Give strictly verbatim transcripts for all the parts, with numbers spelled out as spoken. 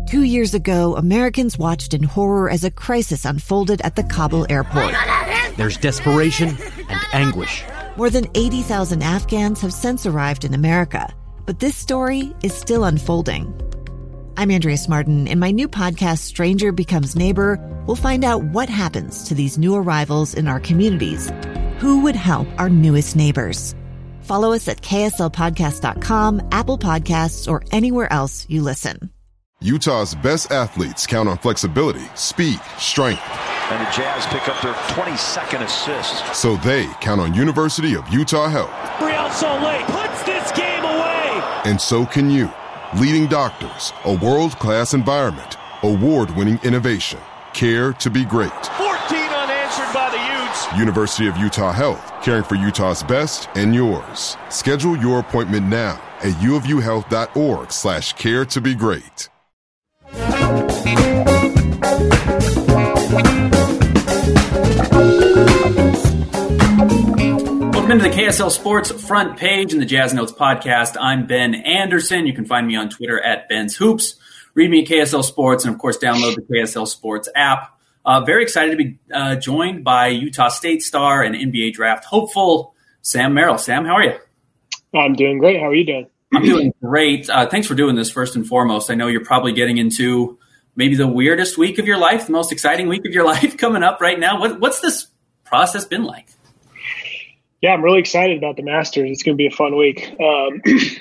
Two years ago, Americans watched in horror as a crisis unfolded at the Kabul airport. There's desperation and anguish. More than eighty thousand Afghans have since arrived in America, but this story is still unfolding. I'm Andrea Martin. In my new podcast, Stranger Becomes Neighbor, we'll find out what happens to these new arrivals in our communities. Who would help our newest neighbors? Follow us at K S L podcast dot com, Apple Podcasts, or anywhere else you listen. Utah's best athletes count on flexibility, speed, strength. And the Jazz pick up their twenty-second assist. So they count on University of Utah Health. Real Salt Lake puts this game away. And so can you. Leading doctors, a world-class environment, award-winning innovation, care to be great. fourteen unanswered by the Utes. University of Utah Health, caring for Utah's best and yours. Schedule your appointment now at uofuhealth.org slash care to be great. Welcome into the K S L Sports front page in the Jazz Notes podcast. I'm Ben Anderson. You can find me on Twitter at Ben's Hoops. Read me at K S L Sports, and of course, download the K S L Sports app. Uh, very excited to be uh, joined by Utah State star and N B A draft hopeful Sam Merrill. Sam, how are you? I'm doing great. How are you doing? I'm doing great. Uh, thanks for doing this first and foremost. I know you're probably getting into maybe the weirdest week of your life, the most exciting week of your life coming up right now. What, what's this process been like? Yeah, I'm really excited about the Masters. It's going to be a fun week. Um,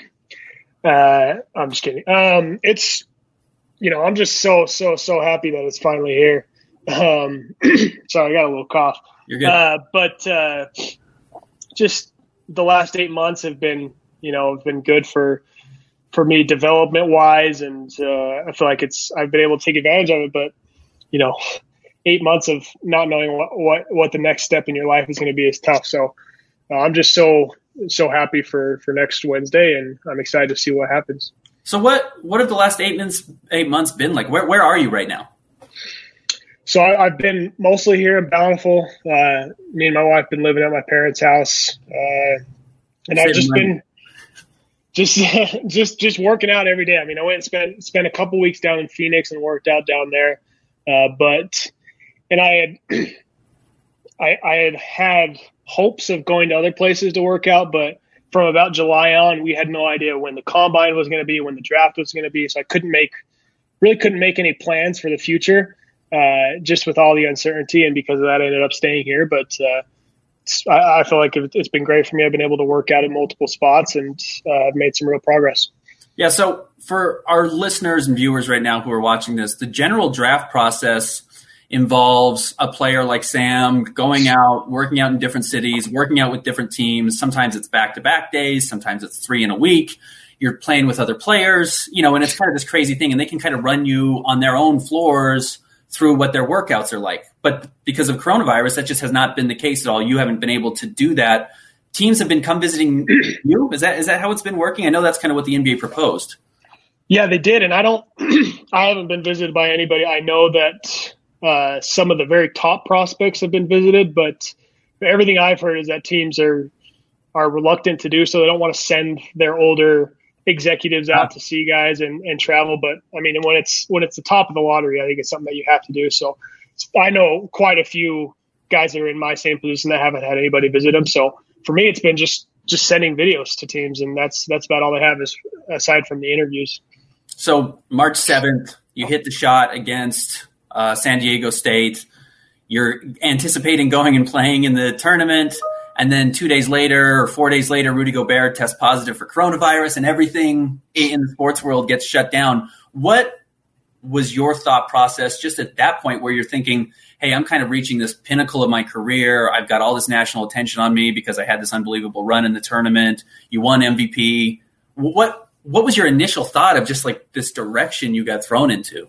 uh, I'm just kidding. Um, it's, you know, I'm just so, so, so happy that it's finally here. Um, sorry, I got a little cough. You're good. Uh, but uh, just the last eight months have been, you know, have been good for for me development wise, and uh, I feel like it's I've been able to take advantage of it. But you know, eight months of not knowing what what, what the next step in your life is going to be is tough. So uh, I'm just so so happy for for next Wednesday, and I'm excited to see what happens. So what what have the last eight months eight months been like? Where where are you right now? So I, I've been mostly here in Bountiful. Uh, me and my wife have been living at my parents' house, uh, and I've just been just just just working out every day. I mean, I went and spent spent a couple weeks down in Phoenix and worked out down there, uh, but and I had I, I had had hopes of going to other places to work out, but from about July on, we had no idea when the combine was going to be, when the draft was going to be, so I couldn't make really couldn't make any plans for the future. Uh, just with all the uncertainty, and because of that, I ended up staying here. But uh, it's, I, I feel like it's been great for me. I've been able to work out at multiple spots, and uh, I've made some real progress. Yeah, so for our listeners and viewers right now who are watching this, the general draft process involves a player like Sam going out, working out in different cities, working out with different teams. Sometimes it's back-to-back days. Sometimes it's three in a week. You're playing with other players, you know, and it's kind of this crazy thing. And they can kind of run you on their own floors through what their workouts are like. But because of coronavirus, that just has not been the case at all. You haven't been able to do that. Teams have been come visiting you. Is that is that how it's been working? I know that's kind of what the N B A proposed. Yeah, they did. And I don't, I haven't been visited by anybody. I know that uh, some of the very top prospects have been visited, but everything I've heard is that teams are, are reluctant to do so. They don't want to send their older executives out to see guys and, and travel. But I mean, when it's, when it's the top of the lottery, I think it's something that you have to do. So I know quite a few guys that are in my same position that haven't had anybody visit them. So for me, it's been just, just sending videos to teams. And that's, that's about all they have is aside from the interviews. So March seventh, you hit the shot against uh, San Diego State. You're anticipating going and playing in the tournament. And then two days later or four days later, Rudy Gobert tests positive for coronavirus and everything in the sports world gets shut down. What was your thought process just at that point where you're thinking, hey, I'm kind of reaching this pinnacle of my career. I've got all this national attention on me because I had this unbelievable run in the tournament. You won M V P. What what was your initial thought of just like this direction you got thrown into?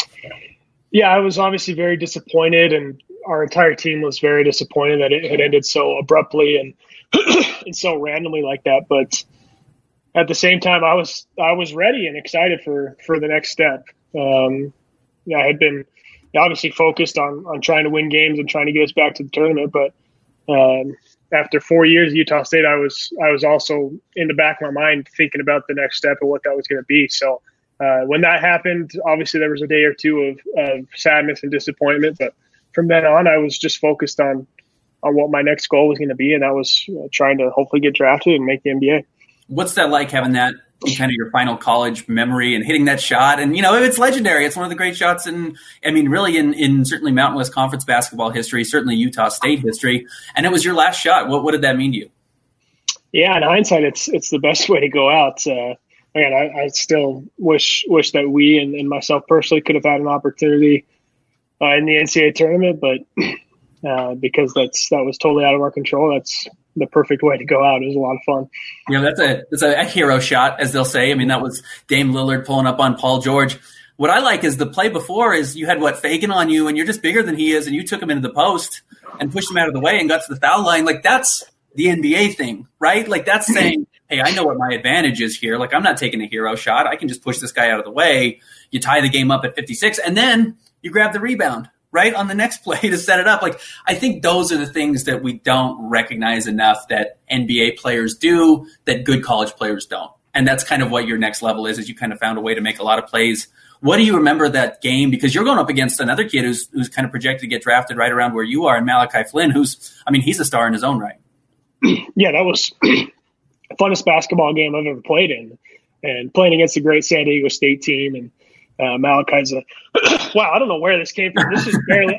Yeah, I was obviously very disappointed, and our entire team was very disappointed that it had ended so abruptly and and so randomly like that. But at the same time, I was I was ready and excited for, for the next step. Um, yeah, I had been obviously focused on on trying to win games and trying to get us back to the tournament. But um, after four years at Utah State, I was I was also in the back of my mind thinking about the next step and what that was going to be. So uh, when that happened, obviously there was a day or two of, of sadness and disappointment. But from then on, I was just focused on on what my next goal was going to be, and that was uh, trying to hopefully get drafted and make the N B A. What's that like, having that in kind of your final college memory and hitting that shot? And, you know, it's legendary. It's one of the great shots in, I mean, really in, in certainly Mountain West Conference basketball history, certainly Utah State history. And it was your last shot. What, what did that mean to you? Yeah, in hindsight, it's it's the best way to go out. Uh, again, I, I still wish wish that we and, and myself personally could have had an opportunity uh, in the N C double A tournament, but uh, because that's that was totally out of our control, that's the perfect way to go out. It was a lot of fun. You know, that's a that's a, a hero shot, as they'll say. I mean, that was Dame Lillard pulling up on Paul George. What I like is the play before is you had, what, Fagan on you, and you're just bigger than he is, and you took him into the post and pushed him out of the way and got to the foul line. Like, that's the N B A thing, right? Like, that's saying, hey, I know what my advantage is here. Like, I'm not taking a hero shot. I can just push this guy out of the way. You tie the game up at fifty-six, and then you grab the rebound, right, on the next play to set it up. Like, I think those are the things that we don't recognize enough that N B A players do that good college players don't. And that's kind of what your next level is, is you kind of found a way to make a lot of plays. What do you remember that game? Because you're going up against another kid who's who's kind of projected to get drafted right around where you are, in Malachi Flynn, who's, I mean, he's a star in his own right. Yeah, that was the funnest basketball game I've ever played in. And playing against a great San Diego State team, and uh, Malachi's a – wow, I don't know where this came from. This is barely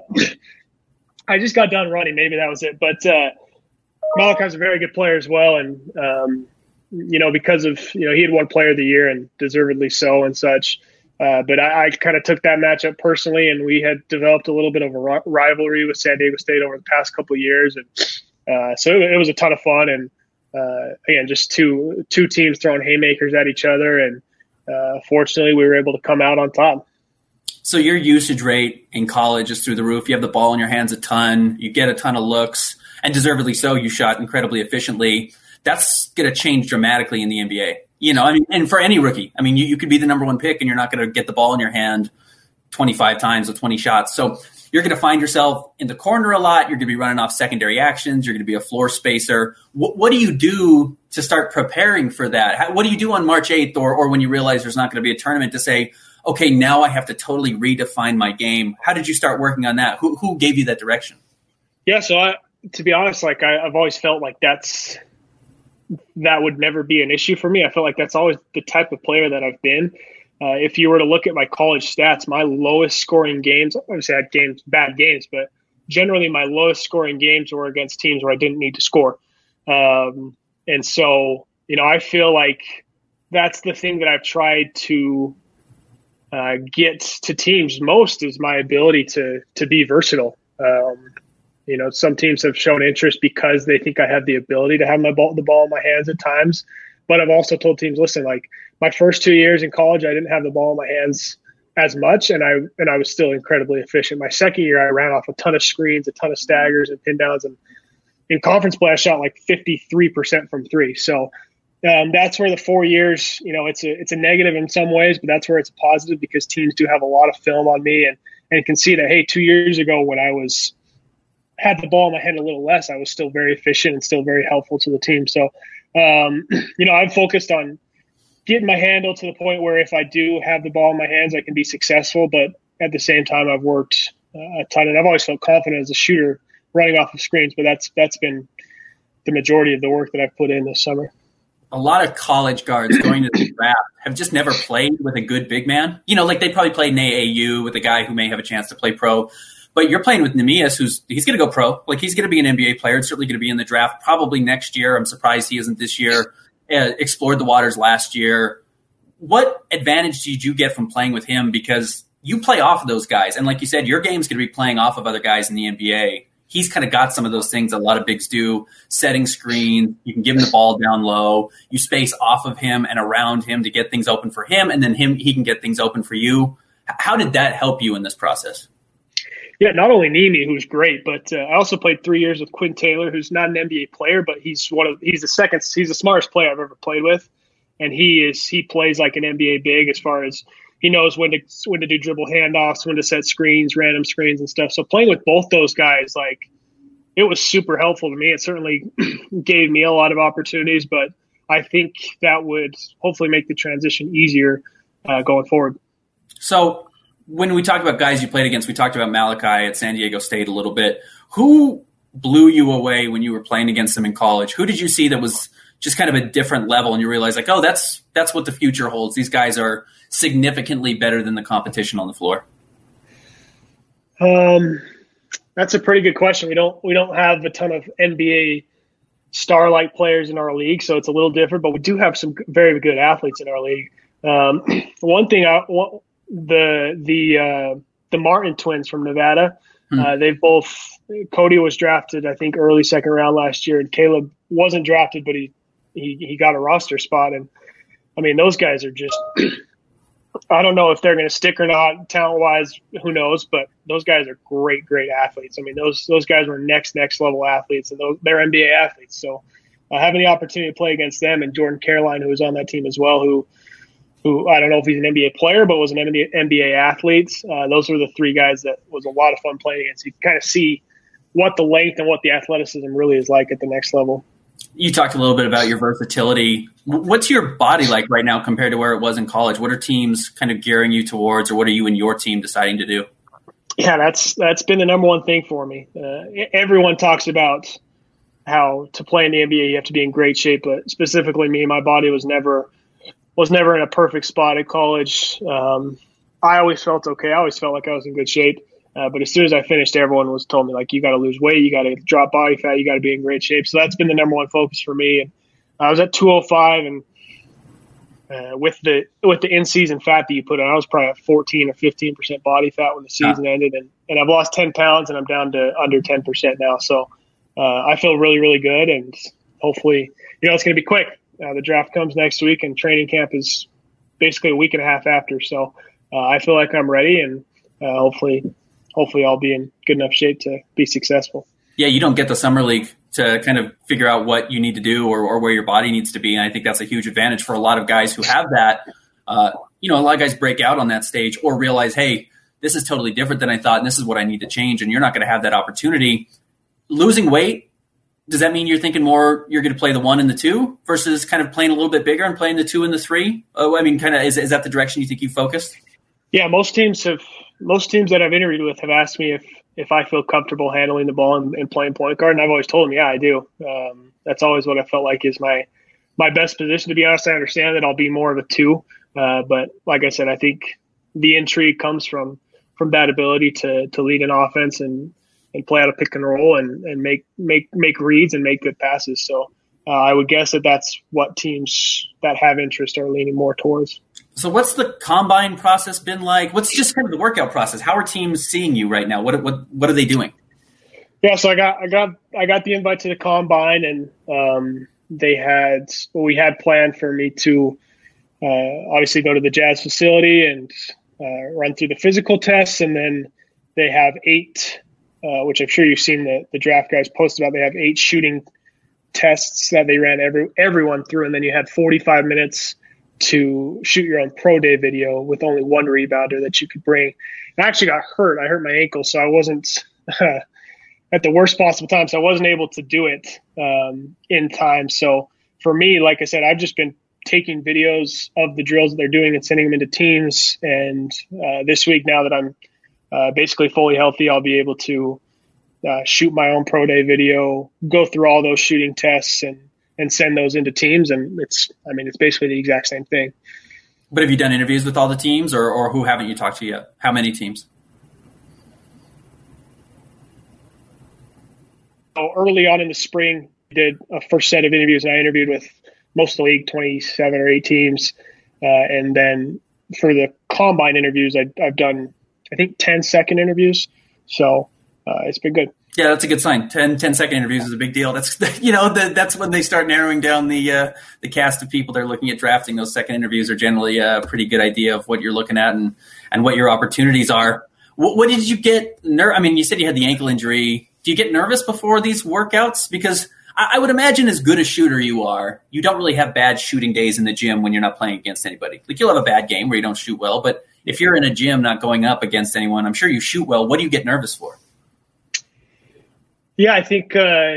– I just got done running. Maybe that was it. But uh, Malachi's a very good player as well. And, um, you know, because of – you know, he had won Player of the Year, and deservedly so and such. Uh, but I, I kind of took that matchup personally, and we had developed a little bit of a ri- rivalry with San Diego State over the past couple of years. And uh, so it, it was a ton of fun. And, uh, again, just two two teams throwing haymakers at each other. And uh, fortunately, we were able to come out on top. So your usage rate in college is through the roof. You have the ball in your hands a ton. You get a ton of looks. And deservedly so, you shot incredibly efficiently. That's going to change dramatically in the N B A. You know, I mean, and for any rookie, I mean, you, you could be the number one pick and you're not going to get the ball in your hand twenty-five times with twenty shots. So you're going to find yourself in the corner a lot. You're going to be running off secondary actions. You're going to be a floor spacer. What, what do you do to start preparing for that? How, what do you do on March eighth or, or when you realize there's not going to be a tournament to say, okay, now I have to totally redefine my game? How did you start working on that? Who, who gave you that direction? Yeah, so I, to be honest, like I, I've always felt like that's – that would never be an issue for me. I feel like that's always the type of player that I've been. Uh, if you were to look at my college stats, my lowest scoring games, obviously I had games, bad games, but generally my lowest scoring games were against teams where I didn't need to score. Um, and so, you know, I feel like that's the thing that I've tried to uh, get to teams most is my ability to, to be versatile. Um, You know, some teams have shown interest because they think I have the ability to have my ball, the ball in my hands at times. But I've also told teams, listen, like my first two years in college, I didn't have the ball in my hands as much, and I and I was still incredibly efficient. My second year, I ran off a ton of screens, a ton of staggers and pin downs, and in conference play, I shot like fifty-three percent from three. So um, that's where the four years, you know, it's a it's a negative in some ways, but that's where it's positive because teams do have a lot of film on me and and can see that, hey, two years ago when I was had the ball in my hand a little less, I was still very efficient and still very helpful to the team. So, um, you know, I'm focused on getting my handle to the point where if I do have the ball in my hands, I can be successful. But at the same time, I've worked uh, a ton, and I've always felt confident as a shooter running off of screens. But that's that's been the majority of the work that I've put in this summer. A lot of college guards going to the draft have just never played with a good big man. You know, like they probably played in A A U with a guy who may have a chance to play pro. But you're playing with Neemias, who's he's going to go pro. Like he's going to be an N B A player. It's certainly going to be in the draft probably next year. I'm surprised he isn't this year. Uh, explored the waters last year. What advantage did you get from playing with him? Because you play off of those guys. And like you said, your game's going to be playing off of other guys in the N B A. He's kind of got some of those things a lot of bigs do, setting screen. You can give him the ball down low. You space off of him and around him to get things open for him, and then him he can get things open for you. How did that help you in this process? Yeah, not only Nimi, who's great, but uh, I also played three years with Quinn Taylor, who's not an N B A player, but he's one of he's the second he's the smartest player I've ever played with, and he is he plays like an N B A big as far as he knows when to when to do dribble handoffs, when to set screens, random screens and stuff. So playing with both those guys, like it was super helpful to me. It certainly gave me a lot of opportunities, but I think that would hopefully make the transition easier uh, going forward. So when we talk about guys you played against, we talked about Malachi at San Diego State a little bit. Who blew you away when you were playing against them in college? Who did you see that was just kind of a different level and you realize like, oh, that's that's what the future holds. These guys are significantly better than the competition on the floor? Um, that's a pretty good question. We don't we don't have a ton of N B A star-like players in our league, so it's a little different. But we do have some very good athletes in our league. Um, one thing, I, one, the the uh, the Martin twins from Nevada, hmm. uh, they both. Cody was drafted, I think, early second round last year, and Caleb wasn't drafted, but he he he got a roster spot. And I mean, those guys are just. I don't know if they're going to stick or not, talent-wise, who knows, but those guys are great, great athletes. I mean, those those guys were next, next level athletes, and those, they're N B A athletes. So uh, having the opportunity to play against them, and Jordan Caroline, who was on that team as well, who, who I don't know if he's an N B A player, but was an N B A athlete, uh, those were the three guys that was a lot of fun playing against. You can kind of see what the length and what the athleticism really is like at the next level. You talked a little bit about your versatility. What's your body like right now compared to where it was in college? What are teams kind of gearing you towards, or what are you and your team deciding to do? Yeah, that's that's been the number one thing for me. Uh, everyone talks about how to play in the N B A you have to be in great shape, but specifically me, my body was never was never in a perfect spot at college. Um, I always felt okay. I always felt like I was in good shape. Uh, but as soon as I finished, everyone was told me, like, you got to lose weight, you got to drop body fat, you got to be in great shape. So that's been the number one focus for me. And I was at two oh five, and uh, with the with the in-season fat that you put on, I was probably at fourteen or fifteen percent body fat when the season yeah. ended. And, and I've lost ten pounds, and I'm down to under ten percent now. So uh, I feel really, really good. And hopefully, you know, it's going to be quick. Uh, the draft comes next week, and training camp is basically a week and a half after. So uh, I feel like I'm ready, and uh, hopefully – hopefully I'll be in good enough shape to be successful. Yeah, you don't get the summer league to kind of figure out what you need to do or, or where your body needs to be. And I think that's a huge advantage for a lot of guys who have that. Uh, you know, a lot of guys break out on that stage or realize, hey, this is totally different than I thought, and this is what I need to change. And you're not going to have that opportunity. Losing weight, does that mean you're thinking more you're going to play the one and the two versus kind of playing a little bit bigger and playing the two and the three? Oh, I mean, kind of is, is that the direction you think you focused? Yeah, most teams have – Most teams that I've interviewed with have asked me if, if I feel comfortable handling the ball and, and playing point guard, and I've always told them, yeah, I do. Um, that's always what I felt like is my my best position. To be honest, I understand that I'll be more of a two, uh, but like I said, I think the intrigue comes from from that ability to to lead an offense and, and play out a pick and roll and, and make make make reads and make good passes. So uh, I would guess that that's what teams that have interest are leaning more towards. So what's the combine process been like? What's just kind of the workout process? How are teams seeing you right now? What what what are they doing? Yeah, so I got I got I got the invite to the combine, and um, they had well, we had planned for me to uh, obviously go to the Jazz facility and uh, run through the physical tests, and then they have eight, uh, which I'm sure you've seen the the draft guys post about. They have eight shooting tests that they ran every everyone through, and then you had forty-five minutes to shoot your own pro day video with only one rebounder that you could bring. And I actually got hurt. I hurt my ankle, so I wasn't uh, at the worst possible time. So I wasn't able to do it um, in time. So for me, like I said, I've just been taking videos of the drills that they're doing and sending them into teams. And uh, this week, now that I'm uh, basically fully healthy, I'll be able to uh, shoot my own pro day video, go through all those shooting tests, and and send those into teams. And it's, I mean, it's basically the exact same thing. But have you done interviews with all the teams, or, or who haven't you talked to yet? How many teams? So early on in the spring, I did a first set of interviews, and I interviewed with most of the league, twenty-seven or eight teams. Uh, and then for the combine interviews, I, I've done, I think, ten second interviews. So uh, it's been good. Yeah, that's a good sign. ten, ten second interviews is a big deal. That's, you know, the, that's when they start narrowing down the uh, the cast of people they're looking at drafting. Those second interviews are generally a pretty good idea of what you're looking at and, and what your opportunities are. What, what did you get? Ner- I mean, you said you had the ankle injury. Do you get nervous before these workouts? Because I, I would imagine as good a shooter you are, you don't really have bad shooting days in the gym when you're not playing against anybody. Like, you'll have a bad game where you don't shoot well, but if you're in a gym not going up against anyone, I'm sure you shoot well. What do you get nervous for? Yeah, I think, uh,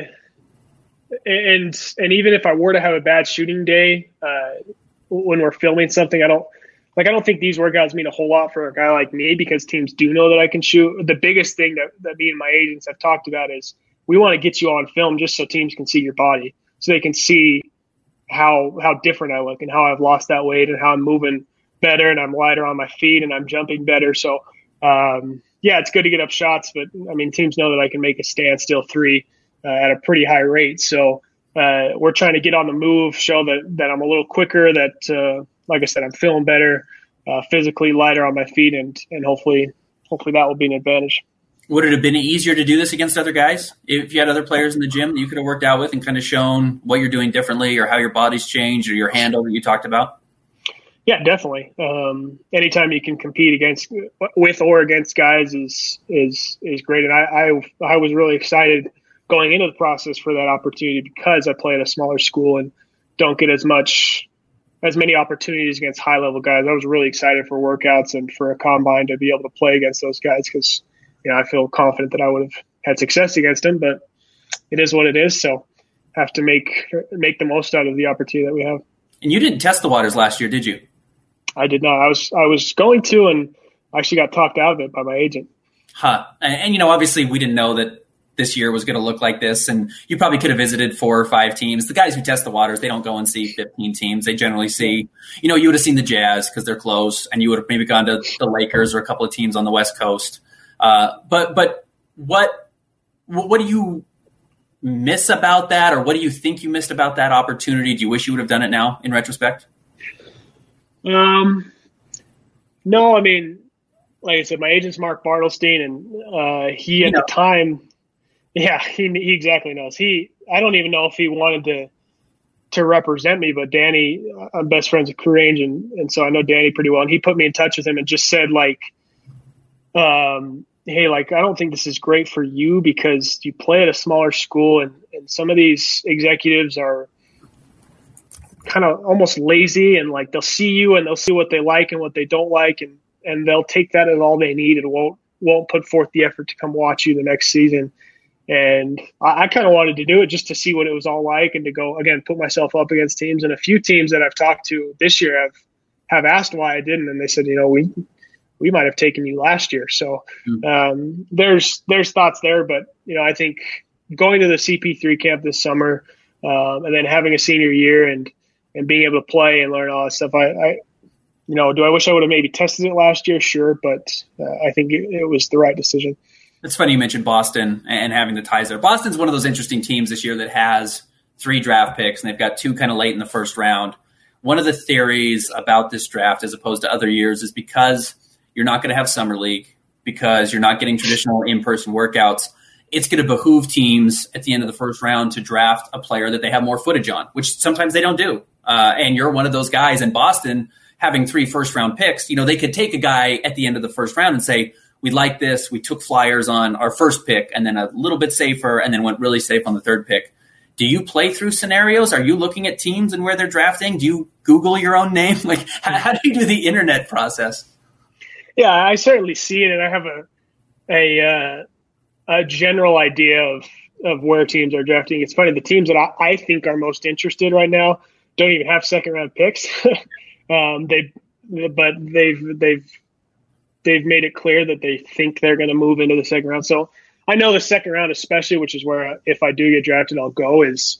and and even if I were to have a bad shooting day, uh, when we're filming something, I don't like, I don't think these workouts mean a whole lot for a guy like me because teams do know that I can shoot. The biggest thing that, that me and my agents have talked about is we want to get you on film just so teams can see your body, so they can see how how different I look and how I've lost that weight and how I'm moving better and I'm lighter on my feet and I'm jumping better. So, um, yeah, it's good to get up shots, but, I mean, teams know that I can make a standstill three uh, at a pretty high rate. So uh, we're trying to get on the move, show that, that I'm a little quicker, that, uh, like I said, I'm feeling better, uh, physically lighter on my feet, and and hopefully hopefully that will be an advantage. Would it have been easier to do this against other guys if you had other players in the gym that you could have worked out with and kind of shown what you're doing differently or how your body's changed or your handle that you talked about? Yeah, definitely. Um, anytime you can compete against with or against guys is is is great, and I I, I was really excited going into the process for that opportunity because I play at a smaller school and don't get as much as many opportunities against high level guys. I was really excited for workouts and for a combine to be able to play against those guys because, you know, I feel confident that I would have had success against them, but it is what it is. So have to make make the most out of the opportunity that we have. And you didn't test the waters last year, did you? I did not. I was I was going to, and actually got talked out of it by my agent. Huh. And, and you know, obviously we didn't know that this year was going to look like this, and you probably could have visited four or five teams. The guys who test the waters, they don't go and see fifteen teams. They generally see, you know, you would have seen the Jazz because they're close, and you would have maybe gone to the Lakers or a couple of teams on the West Coast. Uh, but but what what do you miss about that, or what do you think you missed about that opportunity? Do you wish you would have done it now in retrospect? Um, no, I mean, like I said, my agent's Mark Bartelstein, and uh, he at you know. the time. Yeah, he, he exactly knows. He, I don't even know if he wanted to to represent me, but Danny, I'm best friends with Crew Range, and, and so I know Danny pretty well. And he put me in touch with him and just said, like, um, hey, like, I don't think this is great for you because you play at a smaller school, and, and some of these executives are kind of almost lazy, and like they'll see you and they'll see what they like and what they don't like, and, and they'll take that as all they need and won't won't put forth the effort to come watch you the next season. And I, I kind of wanted to do it just to see what it was all like and to go, again, put myself up against teams. And a few teams that I've talked to this year have, have asked why I didn't. And they said, you know, we we might have taken you last year. So um, there's there's thoughts there. But, you know, I think going to the C P three camp this summer um, and then having a senior year and, and being able to play and learn all that stuff, I, I you know, do I wish I would have maybe tested it last year? Sure. But uh, I think it, it was the right decision. It's funny you mentioned Boston and having the ties there. Boston's one of those interesting teams this year that has three draft picks, and they've got two kind of late in the first round. One of the theories about this draft as opposed to other years is because you're not going to have summer league, because you're not getting traditional in-person workouts, it's going to behoove teams at the end of the first round to draft a player that they have more footage on, which sometimes they don't do. Uh, and you're one of those guys in Boston having three first-round picks. You know, they could take a guy at the end of the first round and say, we like this. We took flyers on our first pick and then a little bit safer and then went really safe on the third pick. Do you play through scenarios? Are you looking at teams and where they're drafting? Do you Google your own name? Like, how, how do you do the internet process? Yeah, I certainly see it, and I have a a, uh, a general idea of, of where teams are drafting. It's funny, the teams that I, I think are most interested right now don't even have second round picks. um, they, but they've they've. They've made it clear that they think they're going to move into the second round. So I know the second round, especially, which is where if I do get drafted, I'll go is,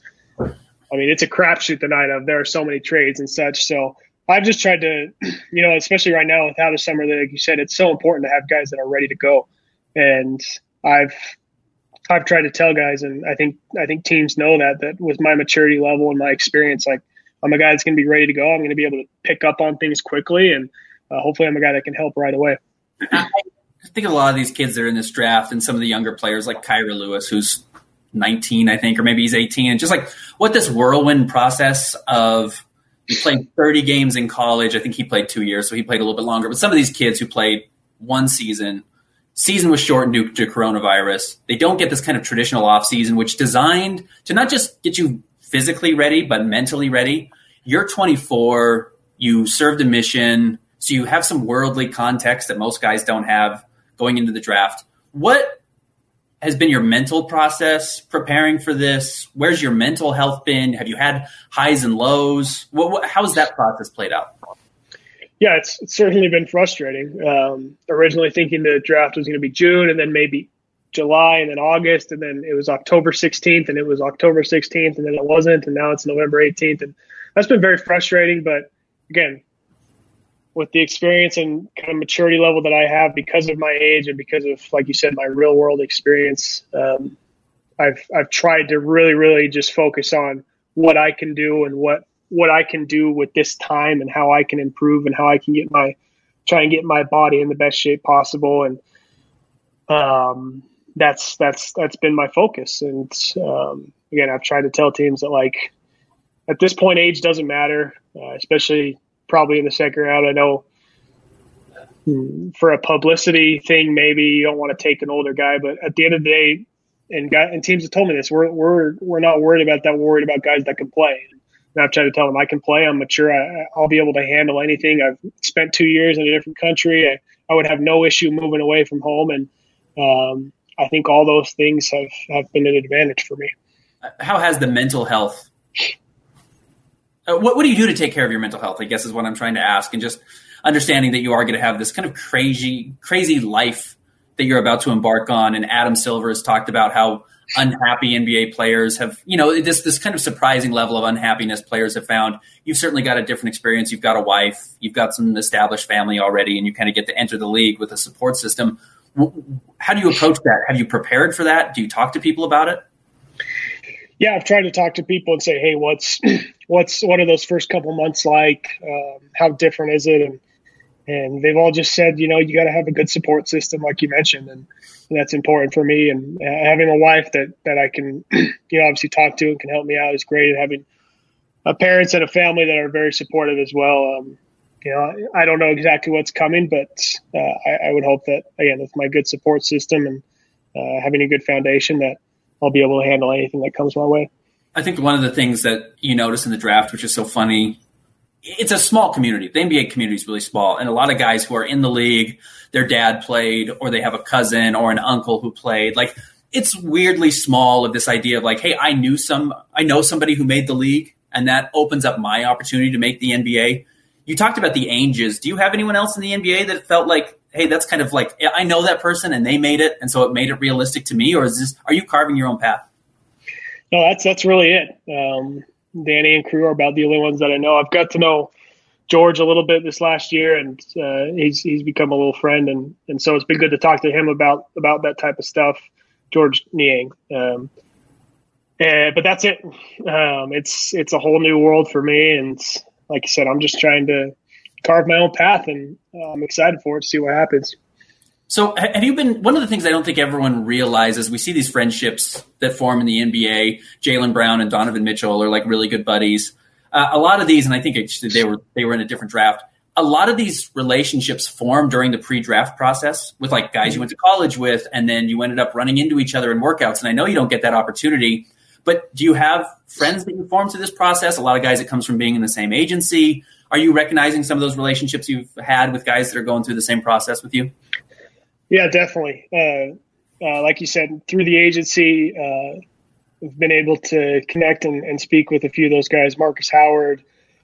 I mean, it's a crapshoot the night of. There are so many trades and such. So I've just tried to, you know, especially right now without a summer league, like you said, it's so important to have guys that are ready to go. And I've, I've tried to tell guys, and I think, I think teams know that, that with my maturity level and my experience, like I'm a guy that's going to be ready to go. I'm going to be able to pick up on things quickly. And uh, hopefully I'm a guy that can help right away. I think a lot of these kids that are in this draft and some of the younger players like Kyra Lewis, who's nineteen, I think, or maybe he's eighteen, and just like what this whirlwind process of he played thirty games in college. I think he played two years, so he played a little bit longer. But some of these kids who played one season, season was shortened due to coronavirus. They don't get this kind of traditional off season, which designed to not just get you physically ready, but mentally ready. You're twenty-four, you served a mission, so you have some worldly context that most guys don't have going into the draft. What has been your mental process preparing for this? Where's your mental health been? Have you had highs and lows? What, what, how's that process played out? Yeah, it's, it's certainly been frustrating. Um, originally thinking the draft was going to be June and then maybe July and then August, and then it was October sixteenth and it was October sixteenth and then it wasn't, and now it's November eighteenth. And that's been very frustrating. But again, with the experience and kind of maturity level that I have because of my age and because of, like you said, my real world experience, um, I've I've tried to really, really just focus on what I can do and what what I can do with this time and how I can improve and how I can get my try and get my body in the best shape possible. And um, that's that's that's been my focus. And um, again, I've tried to tell teams that, like, at this point, age doesn't matter, uh, especially probably in the second round. I know for a publicity thing, maybe you don't want to take an older guy, but at the end of the day, and guy, and teams have told me this, we're we're we're not worried about that. We're worried about guys that can play. And I've tried to tell them I can play. I'm mature. I, I'll be able to handle anything. I've spent two years in a different country. I, I would have no issue moving away from home. And um, I think all those things have, have been an advantage for me. How has the mental health uh, – what, what do you do to take care of your mental health, I guess, is what I'm trying to ask. And just understanding that you are going to have this kind of crazy, crazy life that you're about to embark on. And Adam Silver has talked about how unhappy N B A players have, you know, this this kind of surprising level of unhappiness players have found. You've certainly got a different experience. You've got a wife, you've got some established family already, and you kind of get to enter the league with a support system. How do you approach that? Have you prepared for that? Do you talk to people about it? Yeah, I've tried to talk to people and say, hey, what's what's what are those first couple months like? Um, how different is it? And and they've all just said, you know, you got to have a good support system, like you mentioned, and that's important for me. And having a wife that, that I can, you know, obviously talk to and can help me out is great. And having a parents and a family that are very supportive as well. Um, you know, I don't know exactly what's coming, but uh, I, I would hope that, again, with my good support system and uh, having a good foundation, that I'll be able to handle anything that comes my way. I think one of the things that you notice in the draft, which is so funny, it's a small community. The N B A community is really small. And a lot of guys who are in the league, their dad played, or they have a cousin or an uncle who played. Like, it's weirdly small of this idea of like, hey, I knew some, I know somebody who made the league, and that opens up my opportunity to make the N B A. You talked about the Ainges. Do you have anyone else in the N B A that felt like, hey, that's kind of like, I know that person and they made it, and so it made it realistic to me? Or is this, are you carving your own path? No, that's that's really it. Um, Danny and crew are about the only ones that I know. I've got to know George a little bit this last year, and uh, he's he's become a little friend, and, and so it's been good to talk to him about about that type of stuff. George Niang, um, and, but that's it. Um, it's it's a whole new world for me, and like I said, I'm just trying to carve my own path, and uh, I'm excited for it to see what happens. So have you been – one of the things I don't think everyone realizes, we see these friendships that form in the N B A. Jaylen Brown and Donovan Mitchell are like really good buddies. Uh, a lot of these – and I think it, they were they were in a different draft. A lot of these relationships form during the pre-draft process with like guys you went to college with, and then you ended up running into each other in workouts. And I know you don't get that opportunity, but do you have friends that you form through this process? A lot of guys that comes from being in the same agency. Are you recognizing some of those relationships you've had with guys that are going through the same process with you? Yeah, definitely. Uh, uh, like you said, through the agency, uh, we've been able to connect and, and speak with a few of those guys. Marcus Howard,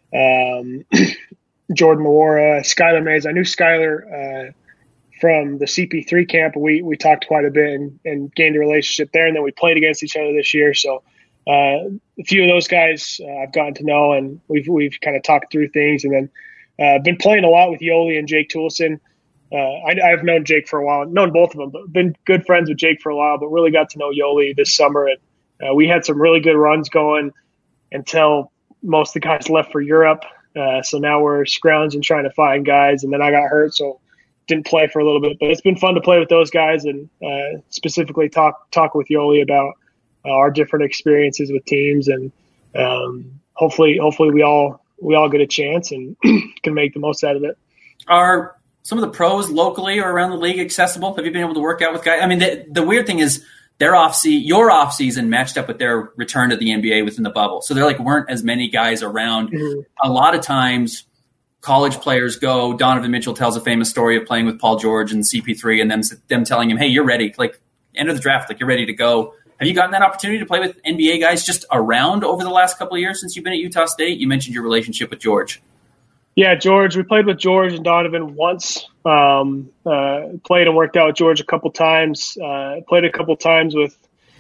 um, Jordan Nwora, Skylar Mays. I knew Skylar uh, from the C P three camp. We we talked quite a bit and, and gained a relationship there, and then we played against each other this year. So uh, a few of those guys uh, I've gotten to know, and we've we've kind of talked through things. And then I've uh, been playing a lot with Yoli and Jake Toolson. Uh, I, I've known Jake for a while, known both of them, but been good friends with Jake for a while, but really got to know Yoli this summer. And uh, we had some really good runs going until most of the guys left for Europe. Uh, so now we're scrounging trying to find guys, and then I got hurt, so didn't play for a little bit. But it's been fun to play with those guys, and uh, specifically talk talk with Yoli about uh, our different experiences with teams, and um, hopefully hopefully we all we all get a chance and can make the most out of it. Are some of the pros locally or around the league accessible? Have you been able to work out with guys? I mean, the, the weird thing is their off season, your off season matched up with their return to the N B A within the bubble. So there like weren't as many guys around. Mm-hmm. A lot of times college players go, Donovan Mitchell tells a famous story of playing with Paul George and C P three and them, them telling him, hey, you're ready. Like enter the draft. Like you're ready to go. Have you gotten that opportunity to play with N B A guys just around over the last couple of years since you've been at Utah State? You mentioned your relationship with George. Yeah, George. We played with George and Donovan once. Um, uh, played and worked out with George a couple times. Uh, played a couple times with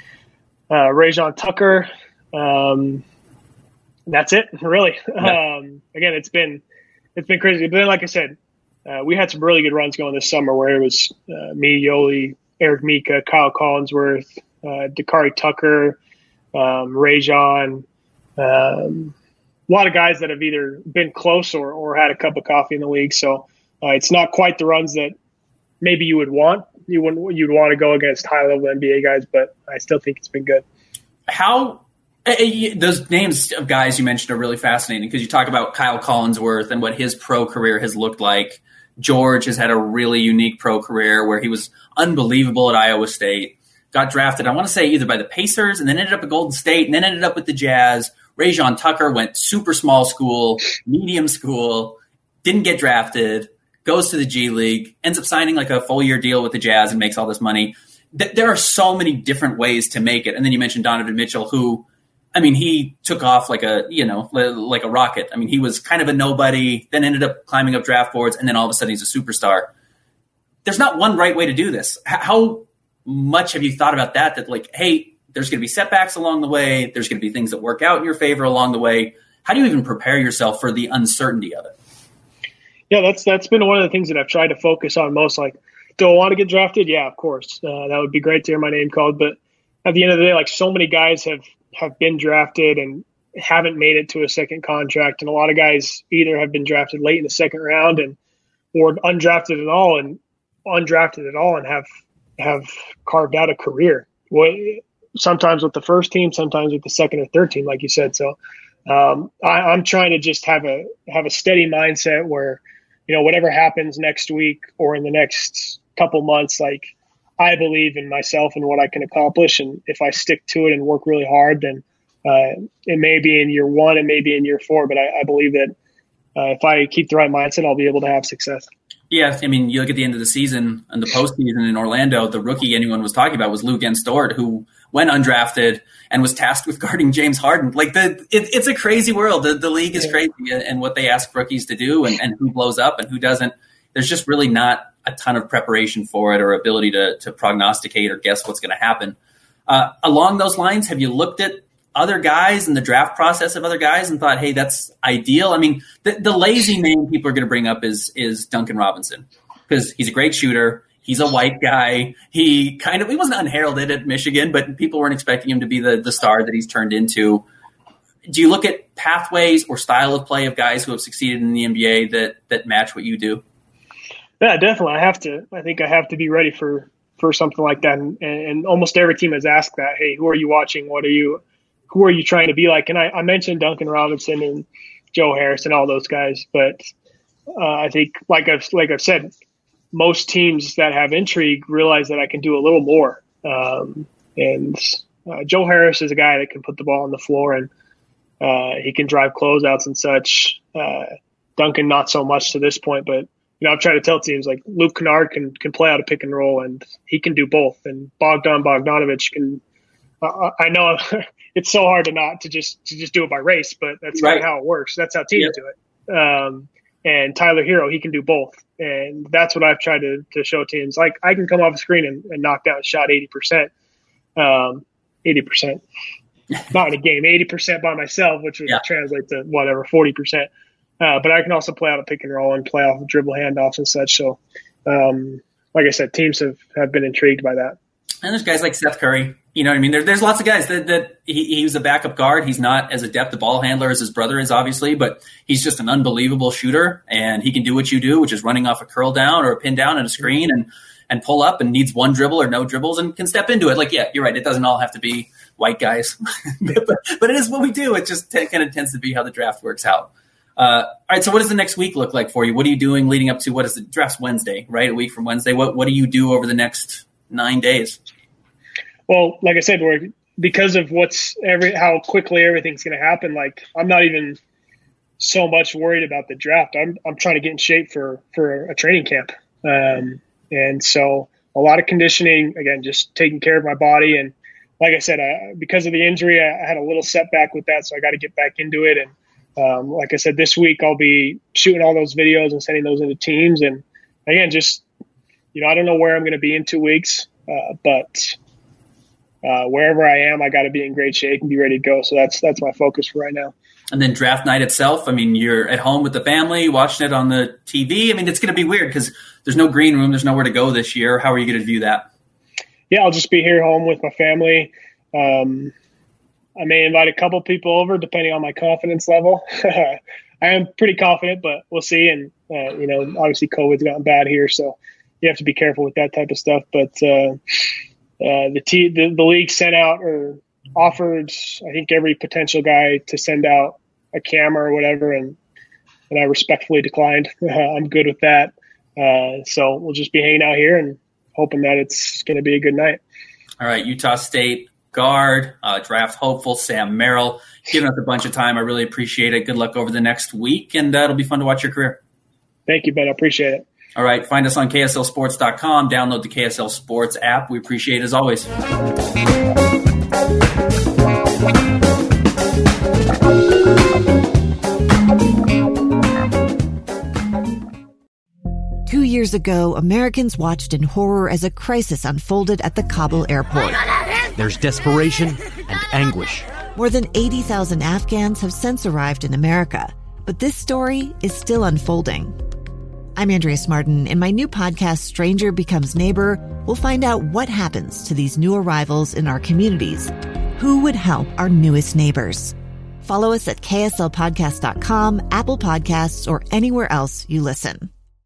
uh, Rajon Tucker. Um, that's it, really. Yeah. Um, again, it's been it's been crazy. But then, like I said, uh, we had some really good runs going this summer where it was uh, me, Yoli, Eric Mika, Kyle Collinsworth, uh, Dakari Tucker, um, Rajon. Um, a lot of guys that have either been close or, or had a cup of coffee in the league. So uh, it's not quite the runs that maybe you would want. You wouldn't, you'd want to go against high level N B A guys, but I still think it's been good. How uh, those names of guys you mentioned are really fascinating because you talk about Kyle Collinsworth and what his pro career has looked like. George has had a really unique pro career where he was unbelievable at Iowa State, got drafted, I want to say either by the Pacers and then ended up at Golden State and then ended up with the Jazz. Rajon Tucker went super small school, medium school, didn't get drafted, goes to the G League, ends up signing like a full year deal with the Jazz and makes all this money. Th- there are so many different ways to make it. And then you mentioned Donovan Mitchell, who, I mean, he took off like a, you know, like a rocket. I mean, he was kind of a nobody, then ended up climbing up draft boards, and then all of a sudden he's a superstar. There's not one right way to do this. How much have you thought about that, that like, hey, there's going to be setbacks along the way. There's going to be things that work out in your favor along the way. How do you even prepare yourself for the uncertainty of it? Yeah, that's that's been one of the things that I've tried to focus on most. Like, do I want to get drafted? Yeah, of course. Uh, that would be great to hear my name called. But at the end of the day, like so many guys have, have been drafted and haven't made it to a second contract. And a lot of guys either have been drafted late in the second round and or undrafted at all and undrafted at all and have have carved out a career. Well, sometimes with the first team, sometimes with the second or third team, like you said. So um, I, I'm trying to just have a have a steady mindset where, you know, whatever happens next week or in the next couple months, like I believe in myself and what I can accomplish. And if I stick to it and work really hard, then uh, it may be in year one, it may be in year four, but I, I believe that uh, if I keep the right mindset, I'll be able to have success. Yeah, I mean, you look at the end of the season and the postseason in Orlando, the rookie anyone was talking about was Lou Gensdort, who went undrafted and was tasked with guarding James Harden. Like the, it, it's a crazy world. The, the league is crazy, and what they ask rookies to do, and, and who blows up and who doesn't. There's just really not a ton of preparation for it or ability to to prognosticate or guess what's going to happen. Uh, along those lines, have you looked at other guys and the draft process of other guys and thought, hey, that's ideal? I mean, the, the lazy name people are going to bring up is is Duncan Robinson because he's a great shooter. He's a white guy. He kind of he wasn't unheralded at Michigan, but people weren't expecting him to be the, the star that he's turned into. Do you look at pathways or style of play of guys who have succeeded in the N B A that that match what you do? Yeah, definitely. I have to. I think I have to be ready for, for something like that. And, and almost every team has asked that. Hey, who are you watching? What are you? Who are you trying to be like? And I, I mentioned Duncan Robinson and Joe Harris and all those guys, but uh, I think, like I've like I've said, most teams that have intrigue realize that I can do a little more. Um, and uh, Joe Harris is a guy that can put the ball on the floor and uh, he can drive closeouts and such. Uh, Duncan, not so much to this point, but you know, I've tried to tell teams like Luke Kennard can can play out a pick and roll, and he can do both. And Bogdan Bogdanovic can. Uh, I know it's so hard to not to just to just do it by race, but that's right. Kind of how it works. That's how teams yep. do it. Um, and Tyler Hero, he can do both, and that's what I've tried to to show teams. Like I can come off the screen and, and knock down a shot eighty percent, um, eighty percent, not in a game, eighty percent by myself, which would yeah. translate to whatever forty percent. Uh, but I can also play out a pick and roll and play off of dribble handoffs and such. So, um, like I said, teams have, have been intrigued by that. And there's guys like Seth Curry. You know what I mean? There, there's lots of guys that, that he, he was a backup guard. He's not as adept a ball handler as his brother is, obviously, but he's just an unbelievable shooter, and he can do what you do, which is running off a curl down or a pin down and a screen and, and pull up and needs one dribble or no dribbles and can step into it. Like, yeah, you're right. It doesn't all have to be white guys, but, but it is what we do. It just t- kind of tends to be how the draft works out. Uh, all right. So what does the next week look like for you? What are you doing leading up to, what is the draft's Wednesday, right? A week from Wednesday. What, what do you do over the next nine days? Well, like I said, we're, because of what's every, how quickly everything's going to happen. Like I'm not even so much worried about the draft. I'm, I'm trying to get in shape for, for a training camp. Um, and so a lot of conditioning, again, just taking care of my body. And like I said, I, because of the injury, I, I had a little setback with that. So I got to get back into it. And, um, like I said, this week I'll be shooting all those videos and sending those into teams. And again, just, you know, I don't know where I'm going to be in two weeks, uh, but uh, wherever I am, I got to be in great shape and be ready to go. So that's that's my focus for right now. And then draft night itself, I mean, you're at home with the family, watching it on the T V. I mean, it's going to be weird because there's no green room. There's nowhere to go this year. How are you going to view that? Yeah, I'll just be here home with my family. Um, I may invite a couple people over depending on my confidence level. I am pretty confident, but we'll see. And, uh, you know, obviously COVID's gotten bad here, so you have to be careful with that type of stuff. But uh, uh, the, t- the the league sent out or offered, I think, every potential guy to send out a camera or whatever, and and I respectfully declined. Uh, I'm good with that. Uh, so we'll just be hanging out here and hoping that it's going to be a good night. All right, Utah State guard, uh, draft hopeful, Sam Merrill, giving us a bunch of time. I really appreciate it. Good luck over the next week, and uh, it'll be fun to watch your career. Thank you, Ben. I appreciate it. All right, find us on K S L sports dot com. Download the K S L Sports app. We appreciate it as always. Two years ago, Americans watched in horror as a crisis unfolded at the Kabul airport. There's desperation and anguish. More than eighty thousand Afghans have since arrived in America, but this story is still unfolding. I'm Andrea Smartin. In my new podcast, Stranger Becomes Neighbor, we'll find out what happens to these new arrivals in our communities. Who would help our newest neighbors? Follow us at K S L podcast dot com, Apple Podcasts, or anywhere else you listen.